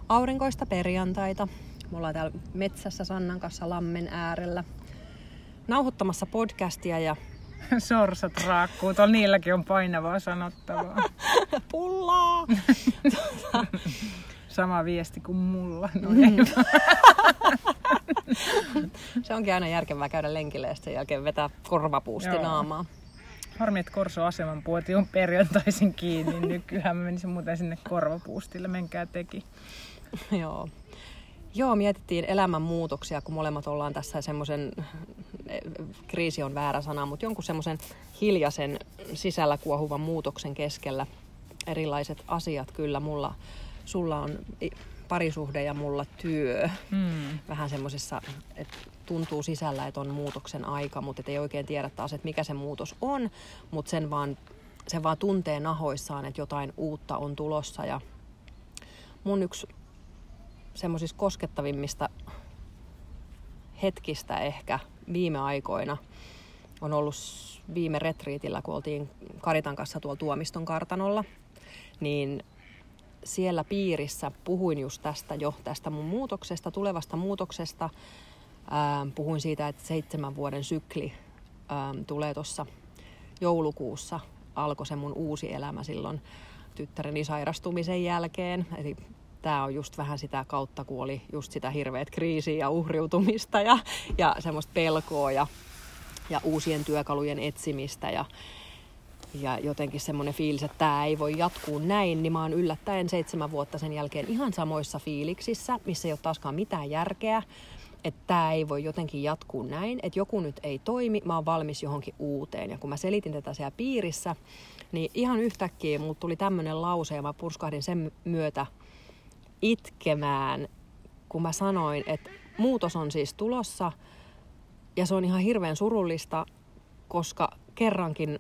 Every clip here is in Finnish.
aurinkoista perjantaita. Me ollaan täällä metsässä Sannan kanssa lammen äärellä nauhoittamassa podcastia ja sorsat raakkuu. Tuolla niilläkin on painavaa sanottavaa. Pullaa! Sama viesti kuin mulla. No Se onkin aina järkevää käydä lenkillä ja sen jälkeen vetää korvapuusti naamaa. Harmi, että Korso-aseman puoti on perjantaisin kiinni. Nykyään mä menisin muuten sinne korvapuustille. Menkää teki. Joo, mietittiin elämänmuutoksia, kun molemmat ollaan tässä semmoisen, kriisi on väärä sana, mutta jonkun semmoisen hiljaisen sisällä kuohuvan muutoksen keskellä. Erilaiset asiat kyllä. Sulla on parisuhde ja mulla työ. Vähän semmoisessa, että tuntuu sisällä, että on muutoksen aika, mutta ei oikein tiedä taas, että mikä se muutos on. Mutta sen vaan tuntee nahoissaan, että jotain uutta on tulossa. Ja mun yksi semmoisista koskettavimmista hetkistä ehkä viime aikoina on ollut viime retriitillä, kun oltiin Karitan kanssa tuolla Tuomiston kartanolla, niin siellä piirissä puhuin just tästä mun muutoksesta, tulevasta muutoksesta. Puhuin siitä, että 7 vuoden sykli tulee tuossa joulukuussa. Alkoi se mun uusi elämä silloin tyttäreni sairastumisen jälkeen. Eli tämä on just vähän sitä kautta, kun oli just sitä hirveät kriisiä ja uhriutumista ja semmoista pelkoa ja uusien työkalujen etsimistä ja jotenkin semmoinen fiilis, että tämä ei voi jatkuu näin, niin mä oon yllättäen 7 vuotta sen jälkeen ihan samoissa fiiliksissä, missä ei ole taaskaan mitään järkeä, että tämä ei voi jotenkin jatkuu näin, että joku nyt ei toimi, mä oon valmis johonkin uuteen. Ja kun mä selitin tätä siellä piirissä, niin ihan yhtäkkiä mulle tuli tämmöinen lause ja mä purskahdin sen myötä itkemään, kun mä sanoin, että muutos on siis tulossa ja se on ihan hirveän surullista, koska kerrankin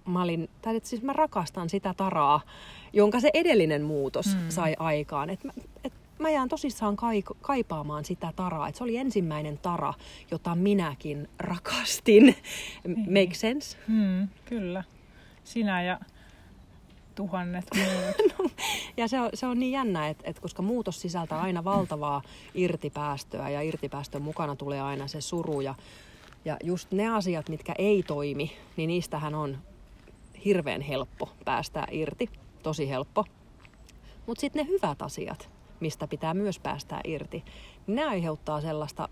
mä rakastan sitä taraa, jonka se edellinen muutos sai aikaan. Mä jään tosissaan kaipaamaan sitä taraa. Se oli ensimmäinen tara, jota minäkin rakastin. Make sense? Kyllä. Sinä ja tuhannet muut. Ja se on niin jännä, että koska muutos sisältää aina valtavaa irtipäästöä ja irtipäästön mukana tulee aina se suru. Ja just ne asiat, mitkä ei toimi, niin niistähän on hirveän helppo päästää irti. Tosi helppo. Mutta sitten ne hyvät asiat, mistä pitää myös päästää irti, niin ne aiheuttaa sellaista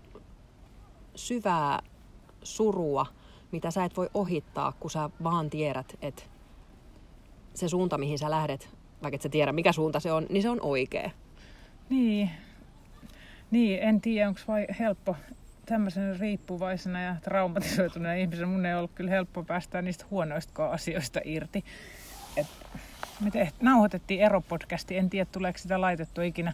syvää surua, mitä sä et voi ohittaa, kun sä vaan tiedät, että se suunta, mihin sä lähdet, vaikka et sä tiedä, mikä suunta se on, niin se on oikea. Niin, en tiedä, onko vai helppo tämmöisen riippuvaisena ja traumatisoituneena ihmisenä. Mun ei ollut kyllä helppo päästä niistä huonoista asioista irti. Me nauhoitettiin eropodcasti, en tiedä tuleeko sitä laitettua ikinä.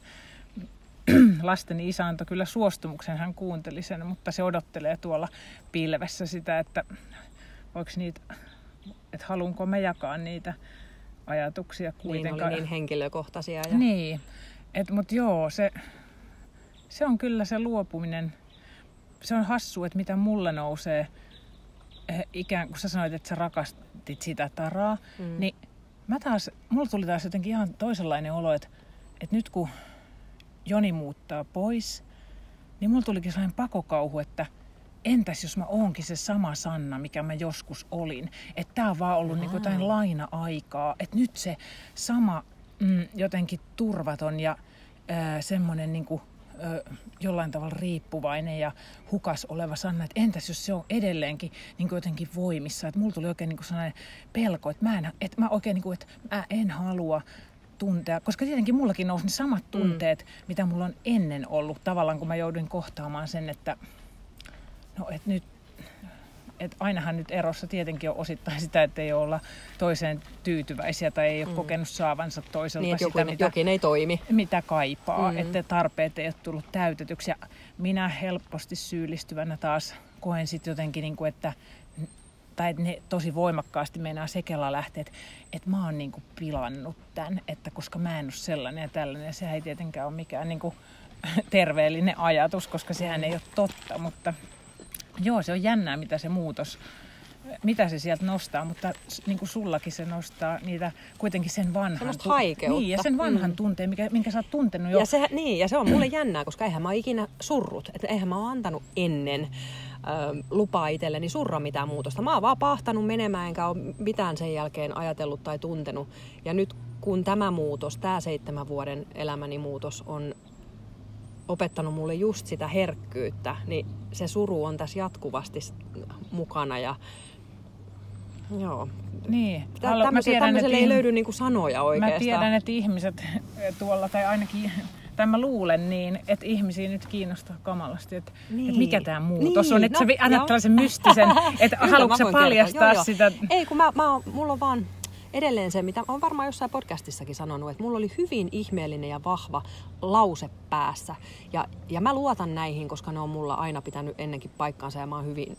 Lasteni isä antoi kyllä suostumuksen, hän kuunteli sen, mutta se odottelee tuolla pilvessä sitä, että voiko niitä, että haluanko me jakaa niitä ajatuksia kuitenkaan. Niin, oli niin henkilökohtaisia. Niin, mutta joo, se on kyllä se luopuminen. Se on hassua, että mitä mulle nousee, ikään kuin sä sanoit, että sä rakastit sitä taraa, niin mulla tuli taas jotenkin ihan toisenlainen olo, että nyt kun Joni muuttaa pois, niin mulla tulikin sellainen pakokauhu, että entäs jos mä oonkin se sama Sanna, mikä mä joskus olin. Että tää on vaan ollut niin jotain laina-aikaa. Että nyt se sama jotenkin turvaton ja semmoinen niin kuin jollain tavalla riippuvainen ja hukas oleva Sanna, että entäs jos se on edelleenkin niin kuin jotenkin voimissa. Että mulla tuli oikein niin kuin sellainen pelko, että mä oikein niin kuin, että mä en halua tuntea, koska tietenkin mullakin nousi ne samat tunteet, mitä mulla on ennen ollut. Tavallaan kun mä jouduin kohtaamaan sen, että ainahan nyt erossa tietenkin on osittain sitä, että ei olla toiseen tyytyväisiä tai ei ole kokenut saavansa toiselta niin, sitä, jokin ei toimi. Mitä kaipaa, että tarpeet ei ole tullut täytetyksi. Ja minä helposti syyllistyvänä taas koen sitten jotenkin, niin kuin, että ne tosi voimakkaasti meinaa sekella lähteä, että mä oon niin kuin pilannut tämän, että koska mä en ole sellainen ja tällainen. Ja sehän ei tietenkään ole mikään niin kuin terveellinen ajatus, koska sehän ei ole totta, mutta joo, se on jännää, mitä se muutos mitä se sieltä nostaa, mutta niin kuin sullakin se nostaa niitä kuitenkin sen vanhan. Semmoista haikeutta. Niin, ja sen vanhan tunteen, minkä sä oot tuntenut jo. Ja se on mulle jännää, koska eihän mä ole ikinä surrut. Että eihän mä ole antanut ennen lupaa itselleni surra mitään muutosta. Mä oon vaan pahtanut menemään, enkä ole mitään sen jälkeen ajatellut tai tuntenut. Ja nyt kun tämä muutos, tämä 7 vuoden elämäni muutos on opettanut mulle just sitä herkkyyttä, niin se suru on tässä jatkuvasti mukana. Ja joo. Niin. Tämmöiselle ei löydy niinku sanoja oikeastaan. Mä tiedän, että ihmiset tuolla, tai ainakin, tai mä luulen niin, että ihmisiä nyt kiinnostaa kamalasti, että mikä tämä muutos on. Että sä annat tällaisen mystisen, että haluatko sä paljastaa sitä? Ei, kun mulla on vaan edelleen se, mitä olen varmaan jossain podcastissakin sanonut, että mulla oli hyvin ihmeellinen ja vahva lause päässä. Ja mä luotan näihin, koska ne on mulla aina pitänyt ennenkin paikkaansa ja mä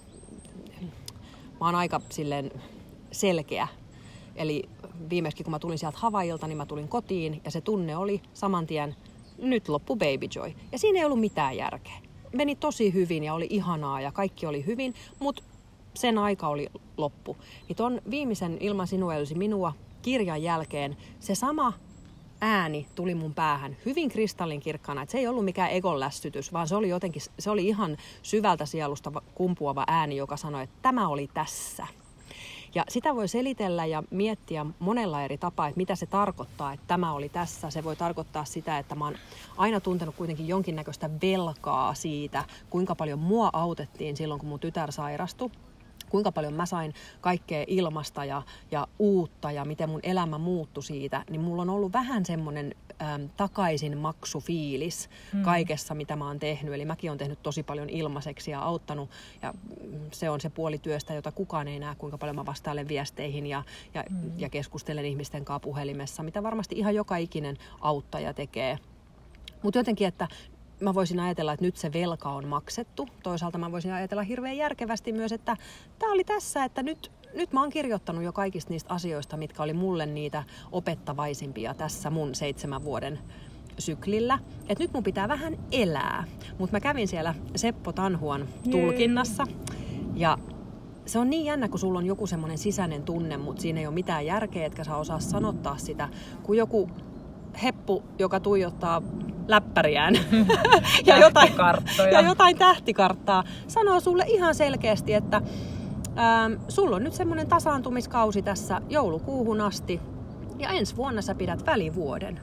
oon aika silleen selkeä. Eli viimeiskin kun mä tulin sieltä Havailta, niin mä tulin kotiin ja se tunne oli saman tien, nyt loppu Baby Joy. Ja siinä ei ollut mitään järkeä. Meni tosi hyvin ja oli ihanaa ja kaikki oli hyvin, mutta sen aika oli loppu. Niin ton viimeisen Ilman sinua ei olisi minua kirjan jälkeen se sama ääni tuli mun päähän hyvin kristallinkirkkana. Se ei ollut mikään egon lässytys, vaan se oli ihan syvältä sielusta kumpuava ääni, joka sanoi, että tämä oli tässä. Ja sitä voi selitellä ja miettiä monella eri tapaa, että mitä se tarkoittaa, että tämä oli tässä. Se voi tarkoittaa sitä, että mä oon aina tuntenut kuitenkin jonkinnäköistä velkaa siitä, kuinka paljon mua autettiin silloin, kun mun tytär sairastui. Kuinka paljon mä sain kaikkea ilmasta ja uutta ja miten mun elämä muuttui siitä, niin mulla on ollut vähän semmoinen takaisin maksufiilis kaikessa, mitä mä oon tehnyt. Eli mäkin oon tehnyt tosi paljon ilmaiseksi ja auttanut, ja se on se puoli työstä, jota kukaan ei näe, kuinka paljon mä vastailen viesteihin ja keskustelen ihmisten kanssa puhelimessa, mitä varmasti ihan joka ikinen auttaja tekee. Mutta jotenkin, että mä voisin ajatella, että nyt se velka on maksettu. Toisaalta mä voisin ajatella hirveän järkevästi myös, että tää oli tässä, että nyt mä oon kirjoittanut jo kaikista niistä asioista, mitkä oli mulle niitä opettavaisimpia tässä mun 7 vuoden syklillä. Että nyt mun pitää vähän elää. Mutta mä kävin siellä Seppo Tanhuan tulkinnassa ja se on niin jännä, kun sulla on joku semmoinen sisäinen tunne, mutta siinä ei ole mitään järkeä, etkä saa osaa sanottaa sitä, kun joku heppu, joka tuijottaa läppäriään ja jotain tähtikarttaa, sanoo sulle ihan selkeästi, että sulla on nyt semmoinen tasaantumiskausi tässä joulukuuhun asti ja ensi vuonna sä pidät välivuoden.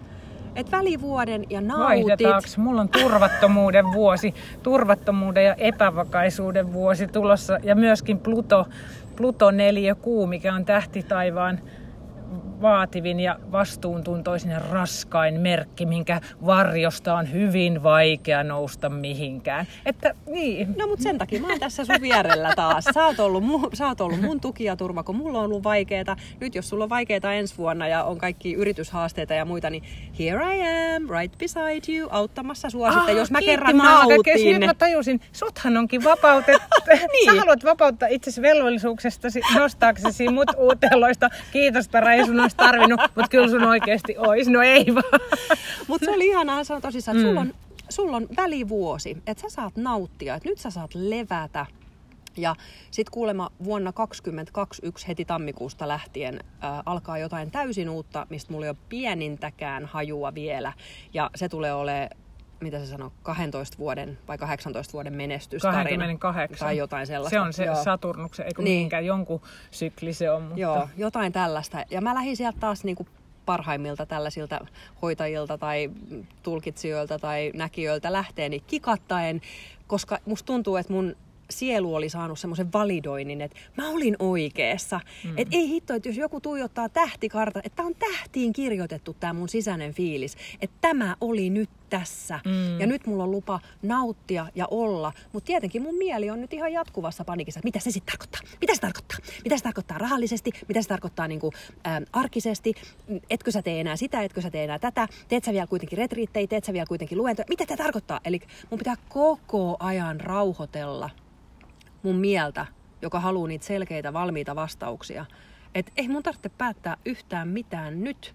Et välivuoden ja nautit. Vaihdetaanko? Mulla on turvattomuuden vuosi, turvattomuuden ja epävakaisuuden vuosi tulossa ja myöskin Pluto 4 kuu, mikä on tähtitaivaan vaativin ja vastuuntuntoisin ja raskain merkki, minkä varjosta on hyvin vaikea nousta mihinkään. Että niin. No mut sen takia mä oon tässä sun vierellä taas. Sä oot ollut mun tuki ja turva, kun mulla on ollut vaikeeta. Nyt jos sulla on vaikeeta ensi vuonna ja on kaikki yrityshaasteita ja muita, niin here I am, right beside you, auttamassa sua sitten, jos mä kerran nautin. Nyt mä tajusin, suthan onkin vapautettu. Niin. Sä haluat vapauttaa itsesi velvollisuuksestasi nostaaksesi mut uuteloista. Kiitos Tara, ei sun olisi tarvinnut, mutta kyllä sun oikeasti ois. No ei vaan. Mutta se oli ihanaa, se on tosissaan, että sulla on välivuosi, että sä saat nauttia, että nyt sä saat levätä. Ja sit kuulemma vuonna 2021 heti tammikuusta lähtien alkaa jotain täysin uutta, mistä mulla ei ole pienintäkään hajua vielä. Ja se tulee olemaan, mitä se sanoo, 12 vuoden vai 18 vuoden menestystarina. 28. Tai jotain sellaista. Se on se Saturnuksen, eikö niin. Mihinkään, jonkun sykli se on. Mutta... Joo, jotain tällaista. Ja mä lähdin sieltä taas niinku parhaimmilta tällaisilta hoitajilta tai tulkitsijoilta tai näkijöiltä lähteeni kikattaen, koska musta tuntuu, että mun sielu oli saanut semmoisen validoinnin, että mä olin oikeassa. Että ei hitto, että jos joku tuijottaa tähtikartan, että tää on tähtiin kirjoitettu tää mun sisäinen fiilis, että tämä oli nyt tässä. Ja nyt mulla on lupa nauttia ja olla. Mutta tietenkin mun mieli on nyt ihan jatkuvassa panikissa, että mitä se sitten tarkoittaa? Mitä se tarkoittaa? Mitä se tarkoittaa rahallisesti? Mitä se tarkoittaa niinku, arkisesti? Etkö sä tee enää sitä? Etkö sä tee enää tätä? Teet sä vielä kuitenkin retriittejä? Teet sä vielä kuitenkin luentoja? Mitä tämä tarkoittaa? Eli mun pitää koko ajan rauhoitella mun mieltä, joka haluaa niitä selkeitä, valmiita vastauksia. Että ei mun tarvitse päättää yhtään mitään nyt.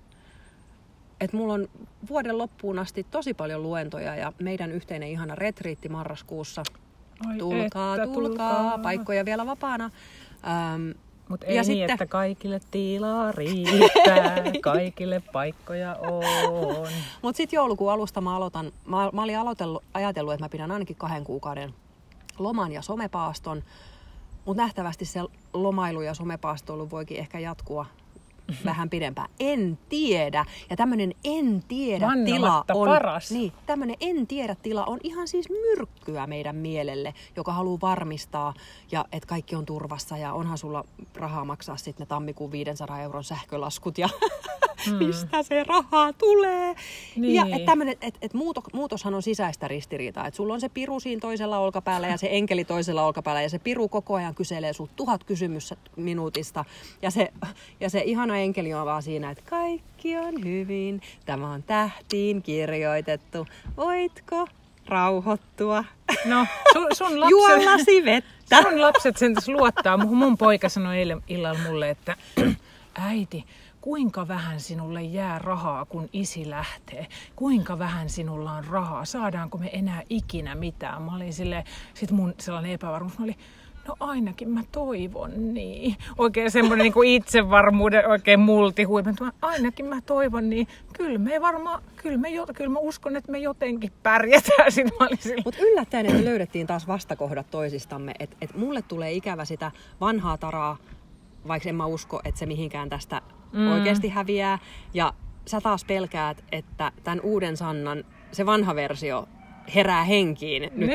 Että mulla on vuoden loppuun asti tosi paljon luentoja ja meidän yhteinen ihana retriitti marraskuussa. Tulkaa. Paikkoja vielä vapaana. Mutta ei niin, sitten, että kaikille tilaa riittää, kaikille paikkoja on. Mutta sitten joulukuun alusta mä aloitan. Mä olin ajatellut, että mä pidän ainakin 2 kuukauden loman ja somepaaston. Mutta nähtävästi se lomailu ja somepaastoilu voikin ehkä jatkua vähän pidempään. En tiedä. Ja tämmöinen en tiedä tila on paras. Niin, tämmöinen en tiedä tila on ihan siis myrkkyä meidän mielelle, joka haluaa varmistaa ja että kaikki on turvassa ja onhan sulla rahaa maksaa sitten ne tammikuun 500 € sähkölaskut ja mistä se rahaa tulee. Niin. Ja että tämmöinen, että muutoshan on sisäistä ristiriitaa. Että sulla on se piru siinä toisella olkapäällä ja se enkeli toisella olkapäällä ja se piru koko ajan kyselee sulta 1000 kysymystä minuutista ja se ihana enkeli on vaan siinä, että kaikki on hyvin, tämä on tähtiin kirjoitettu, voitko rauhoittua? No, sun lapset, juo lasi vettä. Sun lapset sen tässä luottaa. Mun poika sanoi eilen illalla mulle, että äiti, kuinka vähän sinulle jää rahaa, kun isi lähtee? Kuinka vähän sinulla on rahaa? Saadaanko me enää ikinä mitään? Mä olin silleen, sit mun sellainen epävarmuus, mä olin, no ainakin mä toivon niin. Oikein semmoinen niin kuin itsevarmuuden oikein multihuippu. Ainakin mä toivon niin. Kyllä mä uskon, että me jotenkin pärjätään. Mutta yllättäen, että me löydettiin taas vastakohdat toisistamme. Että mulle tulee ikävä sitä vanhaa taraa, vaikka en mä usko, että se mihinkään tästä oikeasti häviää. Ja sä taas pelkäät, että tämän uuden Sannan, se vanha versio, herää henkiin nyt.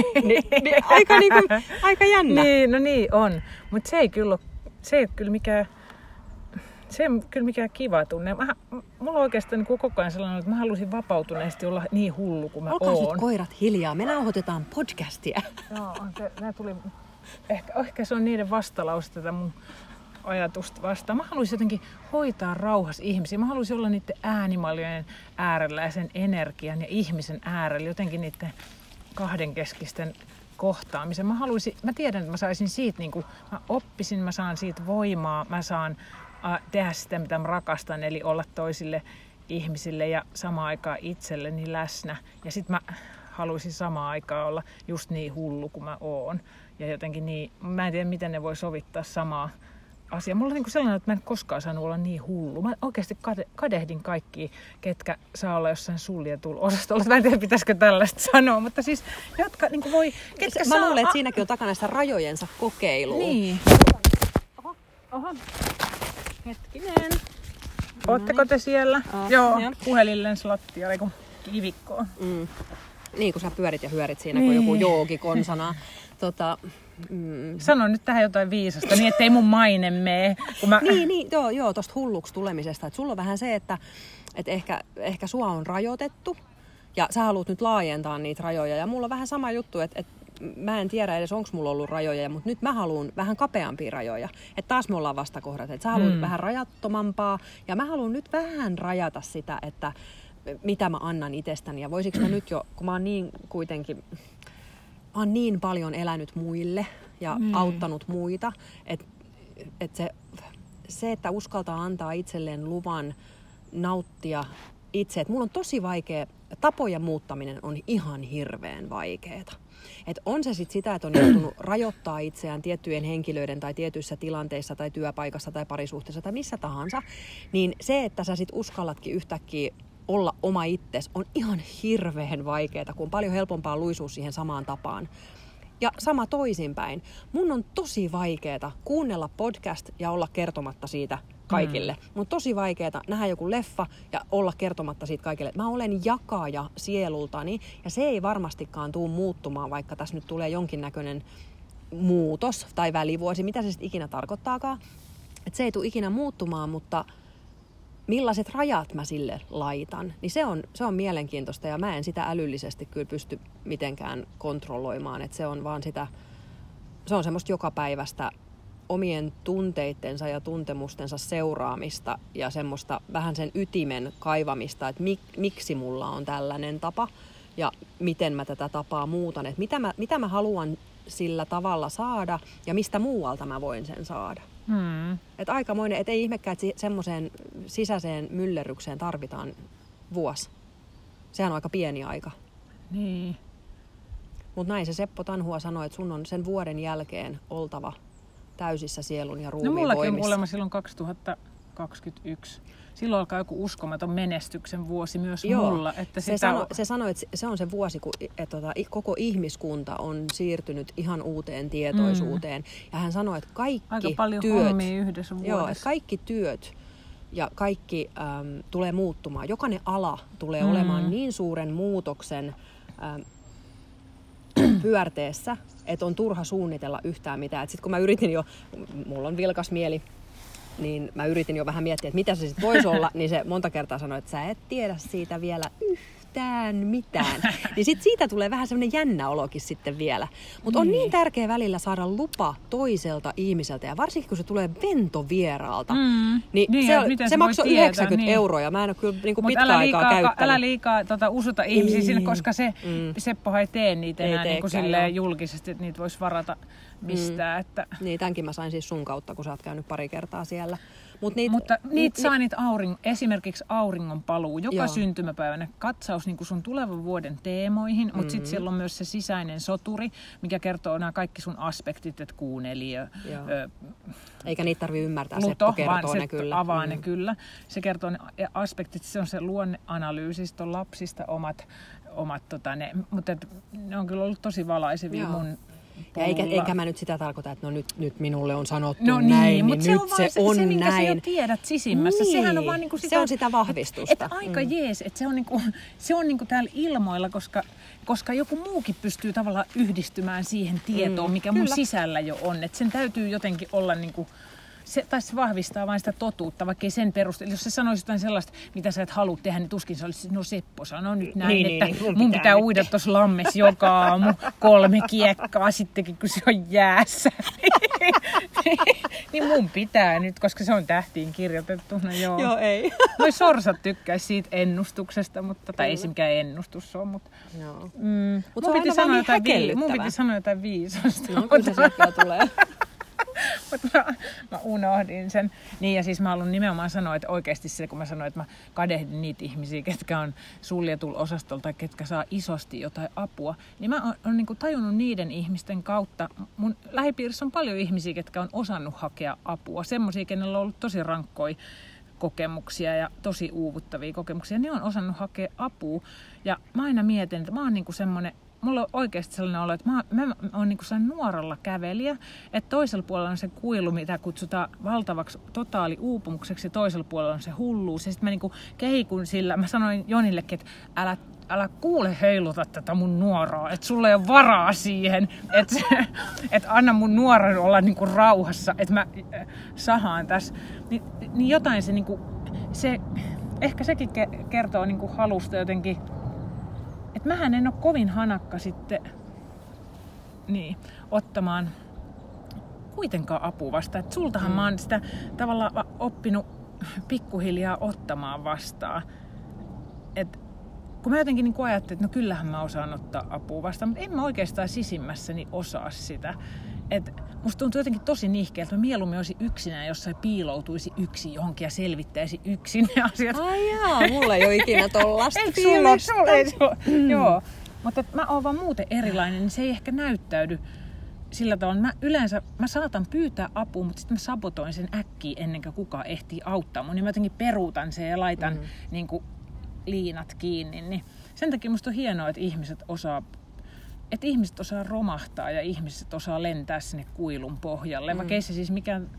Aika jännä. Niin, no niin on. Mutta se ei kyllä mikään kiva tunne. Mulla on oikeastaan niin koko ajan sellainen, että mä haluaisin vapautuneesti olla niin hullu kuin mä oon. Olkaa nyt koirat hiljaa. Me nauhoitetaan podcastia. Joo, tuli. Ehkä se on niiden vastalause tätä mun ajatusta vastaan. Mä haluaisin jotenkin hoitaa rauhassa ihmisiä. Mä haluaisin olla niiden äänimaljojen äärellä ja sen energian ja ihmisen äärellä. Jotenkin niiden kahdenkeskisten kohtaamisen. Mä tiedän, että mä saisin siitä, niin kuin, mä oppisin, mä saan siitä voimaa, mä saan tehdä sitä, mitä mä rakastan, eli olla toisille ihmisille ja samaan aikaan itselleni läsnä. Ja sit mä haluaisin samaan aikaan olla just niin hullu kuin mä oon. Ja jotenkin niin, mä en tiedä, miten ne voi sovittaa samaa asiaa. Mulla on niin sellainen, että mä en koskaan saanut olla niin hullu. Mä oikeasti kadehdin kaikkia, ketkä saa olla jossain suljetulla-osastolla. Mä en tiedä, pitäisikö tällaista sanoa, mutta siis jotka niin voi... Mä luulen, että siinäkin on takana sitä rajojensa kokeilua. Niin. Oho. Hetkinen. Ootteko te siellä? Joo, puhelin lattialle kun kivikkoon. Niin, kun sä pyörit ja hyörit siinä, kun joku joogi konsana. Sano nyt tähän jotain viisasta, niin ettei mun maine mene. Joo, tosta hulluksi tulemisesta. Et sulla on vähän se, että ehkä sua on rajoitettu ja sä haluat nyt laajentaa niitä rajoja. Ja mulla on vähän sama juttu, että mä en tiedä edes, onko mulla ollut rajoja, mutta nyt mä haluan vähän kapeampia rajoja. Että taas me ollaan vastakohdat, että sä haluat vähän rajattomampaa ja mä haluan nyt vähän rajata sitä, että mitä mä annan itsestäni. Ja voisiko mä nyt jo, kun mä oon niin paljon elänyt muille ja auttanut muita, että se, että uskaltaa antaa itselleen luvan nauttia itse. Että mulla on tosi vaikea, tapojen muuttaminen on ihan hirveän vaikeeta. Että on se sitten sitä, että on joutunut rajoittaa itseään tiettyjen henkilöiden tai tietyissä tilanteissa tai työpaikassa tai parisuhteessa tai missä tahansa, niin se, että sä sit uskallatkin yhtäkkiä olla oma itses on ihan hirveän vaikeeta, kun on paljon helpompaa luisua siihen samaan tapaan. Ja sama toisinpäin. Mun on tosi vaikeeta kuunnella podcast ja olla kertomatta siitä kaikille. Mun on tosi vaikeeta nähdä joku leffa ja olla kertomatta siitä kaikille. Mä olen jakaja sielultani ja se ei varmastikaan tule muuttumaan, vaikka tässä nyt tulee jonkinnäköinen muutos tai välivuosi, mitä se sitten ikinä tarkoittaakaan. Et se ei tule ikinä muuttumaan, mutta millaiset rajat mä sille laitan, niin se on mielenkiintoista ja mä en sitä älyllisesti kyllä pysty mitenkään kontrolloimaan. Että se on vaan se on semmoista jokapäiväistä omien tunteittensa ja tuntemustensa seuraamista ja semmoista vähän sen ytimen kaivamista, että miksi mulla on tällainen tapa ja miten mä tätä tapaa muutan. Että mitä mä haluan sillä tavalla saada ja mistä muualta mä voin sen saada. Että aikamoinen, et ei ihmekään, että semmoiseen sisäiseen myllerrykseen tarvitaan vuosi. Sehän on aika pieni aika. Niin. Mutta näin se Seppo Tanhua sanoi, että sun on sen vuoden jälkeen oltava täysissä sielun ja ruumiin mullakin voimissa. on kuulemma silloin 2021. Silloin alkaa joku uskomaton menestyksen vuosi myös mulla. Että se sanoi, että se on se vuosi, kun koko ihmiskunta on siirtynyt ihan uuteen tietoisuuteen. Ja hän sanoi, että aika paljon hommia yhdessä vuodessa. Joo, että kaikki työt ja kaikki tulee muuttumaan. Jokainen ala tulee olemaan niin suuren muutoksen pyörteessä, että on turha suunnitella yhtään mitään. Sitten kun mä yritin jo, mulla on vilkas mieli, niin mä yritin jo vähän miettiä, että mitä se sitten voisi olla, niin se monta kertaa sanoi, että sä et tiedä siitä vielä yhtään mitään. Niin sitten siitä tulee vähän semmoinen jännä olokin sitten vielä. Mutta on niin tärkeä välillä saada lupa toiselta ihmiseltä, ja varsinkin kun se tulee ventovieraalta, niin se maksoi 90 €. Mä en ole kyllä pitkään aikaa käyttänyt. Älä liikaa usuta ihmisiä sinne, koska Seppohan ei tee niitä enää silleen julkisesti, että niitä voisi varata mistään. Että... Niin, tämänkin mä sain siis sun kautta, kun sä oot käynyt pari kertaa siellä. Mutta saa niitä esimerkiksi auringonpaluu joka syntymäpäivänä, katsaus niin kuin sun tulevan vuoden teemoihin, mutta sitten siellä on myös se sisäinen soturi, mikä kertoo nämä kaikki sun aspektit, että kuun eliö. Eikä niitä tarvitse ymmärtää, Pluto, Seppo kertoo ne kyllä. Avaa ne kyllä. Se kertoo ne aspektit, se on se luonneanalyysistä, on lapsista omat mutta ne on kyllä ollut tosi valaisevia mun Eikä mä nyt sitä tarkoita, että nyt minulle on sanottu näin, niin nyt se on se, minkä näin. Sä jo tiedät sisimmässä. Niin, sehän on vaan niinku sitä, se on sitä vahvistusta. Että aika jees, että se on niinku täällä ilmoilla, koska joku muukin pystyy tavallaan yhdistymään siihen tietoon, mikä mun sisällä jo on. Että sen täytyy jotenkin olla niinku... Se vahvistaa vain sitä totuutta, vaikka ei sen perusteella. Jos se sanoisi jotain sellaista, mitä sä et halua tehdä, niin tuskin se olisi, no Seppo sanoo nyt näin, että mun pitää uida tuossa lammessa joka aamu 3 kiekkaa sittenkin, kun se on jäässä. Niin mun pitää nyt, koska se on tähtiin kirjoitettu. No joo ei. Noi sorsat tykkäisi siitä ennustuksesta, tai ei se mikään ennustus ole, mutta... Mut mun piti sanoa jotain viisasta. No kyllä se sieltä tulee. Mutta mä unohdin sen. Niin ja siis mä haluan nimenomaan sanoa, että oikeasti se, kun mä sanoin, että mä kadehdin niitä ihmisiä, ketkä on suljetulla osastolla tai ketkä saa isosti jotain apua, niin mä oon niin kuin tajunnut niiden ihmisten kautta. Mun lähipiirissä on paljon ihmisiä, ketkä on osannut hakea apua. Semmoisia, kenellä on ollut tosi rankkoja kokemuksia ja tosi uuvuttavia kokemuksia. Ne on osannut hakea apua. Ja mä aina mietin, että mä oon niin kuin semmoinen... Mulla on oikeasti sellainen olo, että mä oon niinku sellainen nuoralla kävelijä, että toisella puolella on se kuilu, mitä kutsutaan valtavaksi totaaliuupumukseksi, ja toisella puolella on se hulluus. Ja sitten mä niinku kehikun sillä, mä sanoin Jonillekin, että älä kuule heiluta tätä mun nuoraa, että sulla ei ole varaa siihen, että anna mun nuoren olla niinku rauhassa, että mä sahaan tässä. Niin jotain se niinku, ehkä sekin kertoo niinku halusta jotenkin. Että mähän en ole kovin hanakka sitten ottamaan kuitenkaan apua vastaan. Että sultahan mä oon sitä tavallaan oppinut pikkuhiljaa ottamaan vastaan. Et kun mä jotenkin niin ajattelin, että no kyllähän mä osaan ottaa apua vastaan, mutta en mä oikeastaan sisimmässäni osaa sitä. Et musta tuntuu jotenkin tosi nihkeältä, että mieluummin olisi yksinään, jossain piiloutuisi yksin johonkin ja selvittäisi yksin ne asiat. Ai jaa, mulla ei ole ikinä tollaista fiilistä. Joo, mutta mä oon vaan muuten erilainen, niin se ei ehkä näyttäydy sillä tavalla. Mä saatan pyytää apua, mutta sitten mä sabotoin sen äkkiä ennen kuin kukaan ehtii auttaa mun. Niin mä jotenkin peruutan sen ja laitan niin kuin liinat kiinni. Niin sen takia musta on hienoa, että ihmiset osaa romahtaa ja ihmiset osaa lentää sinne kuilun pohjalle. Vaikka ei se siis mikään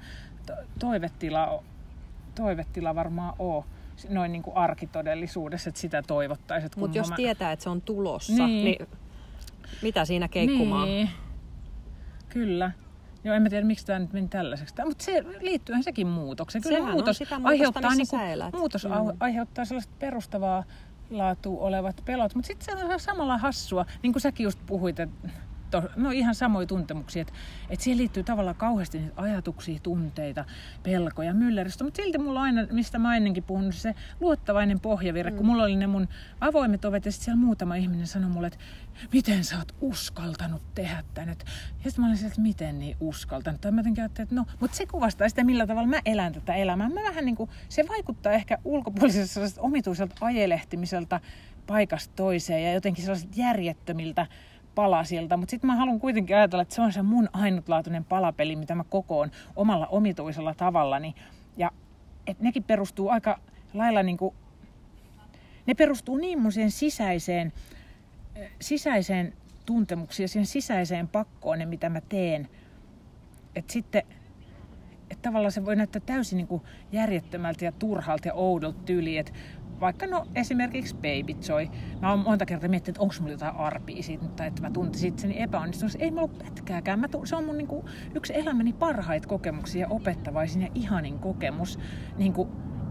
toivetila varmaan ole noin niin kuin arkitodellisuudessa, että sitä toivottaisiin. Mutta jos tietää, että se on tulossa, niin mitä siinä keikkumaan? Niin. Kyllä. Joo, en mä tiedä, miksi tämä nyt meni tällaiseksi. Mutta se liittyyhän sekin muutokseen. Kyllä muutos aiheuttaa sellaista perustavaa laatua olevat pelot, mutta sitten se on samalla hassua, niin kuin säkin just puhuit, että ihan samoja tuntemuksia, että siihen liittyy tavallaan kauheasti niitä ajatuksia, tunteita, pelkoja, mylleristä, mutta silti mulla on aina, mistä mä ennenkin puhunut, se luottavainen pohjavire, kun mulla oli ne mun avoimet ovet ja sitten siellä muutama ihminen sanoi mulle, että miten sä oot uskaltanut tehdä tän nyt. Ja sitten mä olin sieltä, että miten niin uskaltanut. Tai mä jotenkin ajattelin, että no, mutta se kuvastaa sitä, millä tavalla mä elän tätä elämää. Mä vähän niin kuin, se vaikuttaa ehkä ulkopuolisesta omituiselta ajelehtimiselta paikasta toiseen ja jotenkin sellaiset järjettömiltä palasilta, mutta sitten mä haluan kuitenkin ajatella, että se on se mun ainutlaatuinen palapeli, mitä mä kokoon omalla omituisella tavallani. Ja että nekin perustuu aika lailla niinku, ne perustuu niin mun siihen sisäiseen tuntemuksiin ja siihen sisäiseen pakkoon, ne mitä mä teen. Että sitten, että tavallaan se voi näyttää täysin niinku järjettömältä ja turhalta ja oudolta tyyliin, että vaikka esimerkiksi Baby Joy. Mä oon monta kertaa miettinyt, että onko mulla jotain arpia siitä, tai että mä tuntisin itseni epäonnistunut. Ei mulla ole pätkääkään. Se on mun niinku yksi elämäni parhaita kokemuksia ja opettavaisin ja ihanin kokemus. Niinku,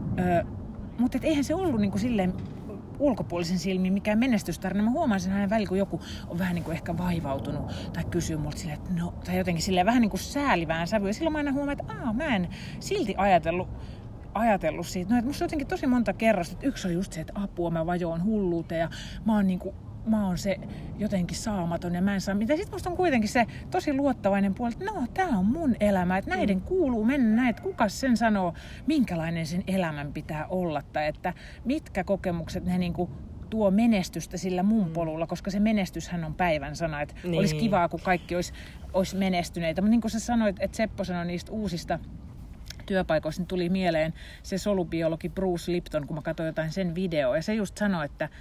mutta eihän se ollut niinku silleen ulkopuolisen silmiin mikään menestystarina. Mä huomaan sen hänen välillä, kun joku on vähän niinku ehkä vaivautunut tai kysyy multa silleen, että no, tai jotenkin silleen vähän niinku säälivään sävyä. Silloin mä aina huomaan, että mä en silti ajatellut siitä. No, että musta jotenkin tosi monta kerrasta, että yksi on just se, että apua, mä vajoon hulluuteen ja mä oon se jotenkin saamaton ja mä en saa mitään. Sitten musta on kuitenkin se tosi luottavainen puoli, että no, tää on mun elämä, että näiden kuuluu mennä näin, että kukas sen sanoo, minkälainen sen elämän pitää olla, tai että mitkä kokemukset ne niinku tuo menestystä sillä mun polulla, koska se menestyshän on päivän sana, että niin. Olisi kivaa, kun kaikki olisi menestyneitä. Mutta niin kuin sä sanoit, että Seppo sanoi niistä uusista työpaikoissa, niin tuli mieleen se solubiologi Bruce Lipton, kun mä katsoin jotain sen videoa, ja se just sanoi, että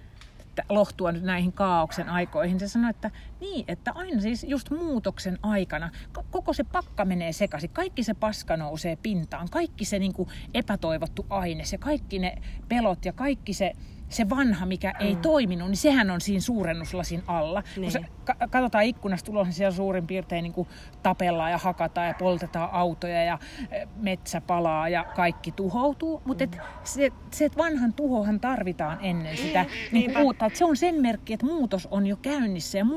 lohtua nyt näihin kaaoksen aikoihin. Se sanoi, että niin, että aina siis just muutoksen aikana koko se pakka menee sekaisin, kaikki se paska nousee pintaan, kaikki se niin kuin epätoivottu aines ja kaikki ne pelot ja kaikki se vanha, mikä ei toiminut, niin sehän on siinä suurennuslasin alla. Niin. Kun katsotaan ikkunasta ulos, niin siellä suurin piirtein niin kuin tapellaan ja hakataan ja poltetaan autoja ja metsä palaa ja kaikki tuhoutuu. Mutta se vanhan tuhohan tarvitaan ennen sitä niin uutta. Et se on sen merkki, että muutos on jo käynnissä ja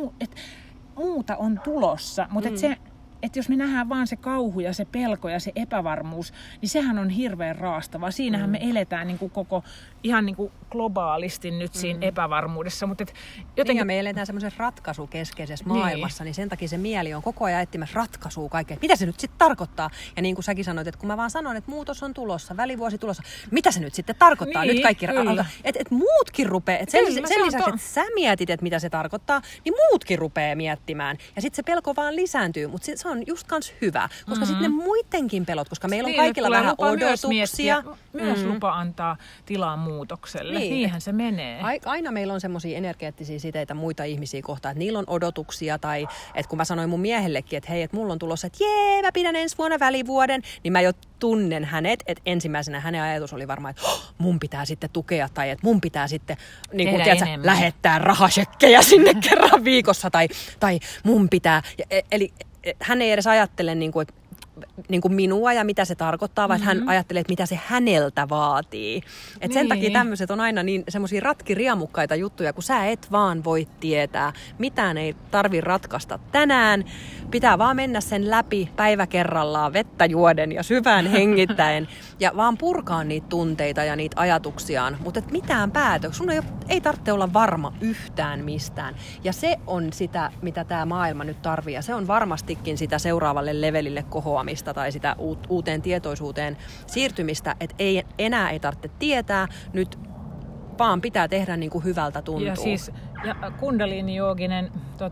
muuta on tulossa. Mutta että jos me nähdään vaan se kauhu ja se pelko ja se epävarmuus, niin sehän on hirveän raastavaa. Siinähän me eletään niin kuin ihan niin kuin globaalisti nyt siinä epävarmuudessa. Mutta jotenkin ja me eletään semmoisessa ratkaisukeskeisessä maailmassa, niin sen takia se mieli on koko ajan etsimässä ratkaisua kaikkeen. Mitä se nyt sitten tarkoittaa? Ja niin kuin säkin sanoit, että kun mä vaan sanon, että muutos on tulossa, välivuosi tulossa, mitä se nyt sitten tarkoittaa? Niin, nyt kaikki että muutkin rupeaa, että sen lisäksi, että sä mietit, että mitä se tarkoittaa, niin muutkin rupeaa miettimään. Ja sitten se pelko vaan lisääntyy, mutta se on just kans hyvä, koska sitten ne muidenkin pelot, koska meillä on kaikilla vähän odotuksia. Myös lupa antaa tilaa muutokselle. Niin. Niinhän se menee. Aina meillä on semmoisia energeettisiä siteitä muita ihmisiä kohtaan, että niillä on odotuksia, tai että kun mä sanoin mun miehellekin, että hei, että mulla on tulossa, että mä pidän ensi vuonna välivuoden, niin mä jo tunnen hänet, että ensimmäisenä hänen ajatus oli varmaan, että mun pitää sitten tukea, tai että mun pitää sitten niin kun, tiedätkö, lähettää rahasekkejä sinne kerran viikossa, tai mun pitää, eli hän ei edes ajattele, niin kuin minua ja mitä se tarkoittaa, vaan hän ajattelee, että mitä se häneltä vaatii. Et sen takia tämmöiset on aina niin semmoisia ratkiriamukkaita juttuja, kun sä et vaan voi tietää. Mitään ei tarvi ratkaista tänään. Pitää vaan mennä sen läpi päivä kerrallaan vettä juoden ja syvään hengittäen ja vaan purkaa niitä tunteita ja niitä ajatuksiaan. Mutta mitään päätöksiä. Sun ei tarvitse olla varma yhtään mistään. Ja se on sitä, mitä tämä maailma nyt tarvii. Ja se on varmastikin sitä seuraavalle levelille kohoamista tai sitä uuteen tietoisuuteen siirtymistä, että enää ei tarvitse tietää, nyt vaan pitää tehdä niin kuin hyvältä tuntuu. Ja siis kundalini-jooginen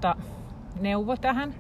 neuvo tähän,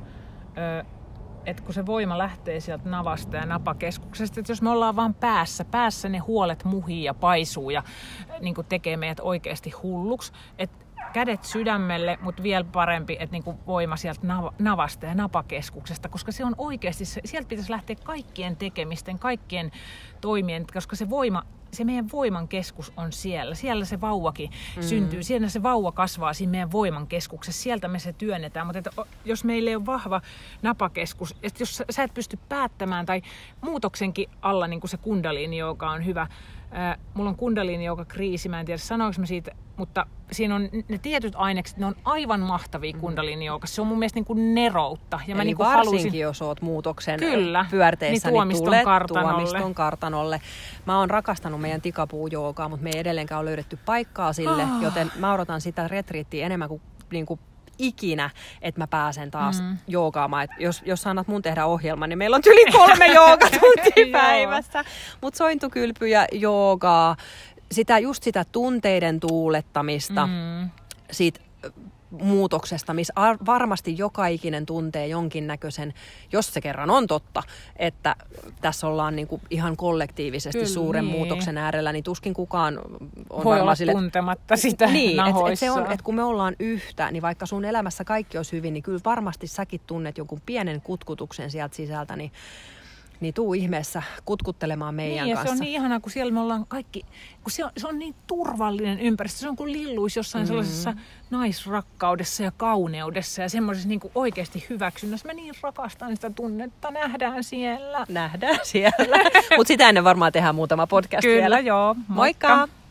että kun se voima lähtee sieltä navasta ja napakeskuksesta, että jos me ollaan vaan päässä ne huolet muhii ja paisuu ja niin kuin tekee meidät oikeasti hulluksi, että kädet sydämelle, mutta vielä parempi, että niinku voima sieltä navasta ja napakeskuksesta, koska se on oikeasti, sieltä pitäisi lähteä kaikkien tekemisten, kaikkien toimien, koska se meidän voiman keskus on siellä. Siellä se vauvakin syntyy, siellä se vauva kasvaa siinä meidän voiman keskuksessa, sieltä me se työnnetään, mutta jos meillä ei ole vahva napakeskus, että jos sä et pysty päättämään tai muutoksenkin alla niin kuin se kundaliini, joka on hyvä, mulla on kundaliini-jooga-kriisi, mä en tiedä sanoinko mä siitä, mutta siinä on ne tietyt ainekset, ne on aivan mahtavia kundaliini-joogassa. Se on mun mielestä niin kuin neroutta. Ja eli niin varsinkin, jos oot muutoksen pyörteissä, niin tule tuomiston kartanolle. Mä oon rakastanut meidän tikapuujoogaa, mutta me ei edelleenkään ole löydetty paikkaa sille, joten mä odotan sitä retriittiä enemmän kuin ikinä, että mä pääsen taas joogaamaan. Jos sanat mun tehdä ohjelman, niin meillä on yli 3 joogatuntia päivässä. Mutta sointukylpy ja joogaa, sitä tunteiden tuulettamista, siitä muutoksesta, missä varmasti joka ikinen tuntee jonkinnäköisen, jos se kerran on totta, että tässä ollaan niin kuin ihan kollektiivisesti kyllä, suuren muutoksen äärellä, niin tuskin kukaan on voi varmaan olla tuntematta sitä niin, nahoissa. et se on, että kun me ollaan yhtä, niin vaikka sun elämässä kaikki olisi hyvin, niin kyllä varmasti säkin tunnet jonkun pienen kutkutuksen sieltä sisältä, niin tuu ihmeessä kutkuttelemaan meidän niin, kanssa. Se on niin ihanaa, kun siellä me ollaan kaikki, kun se on niin turvallinen ympäristö. Se on kuin lilluisi jossain sellaisessa naisrakkaudessa ja kauneudessa ja semmoisessa niin kuin oikeasti hyväksynnässä. Mä niin rakastan sitä tunnetta. Nähdään siellä. Mutta sitä ennen varmaan tehdään muutama podcast Kyllä, vielä. joo. Moikka!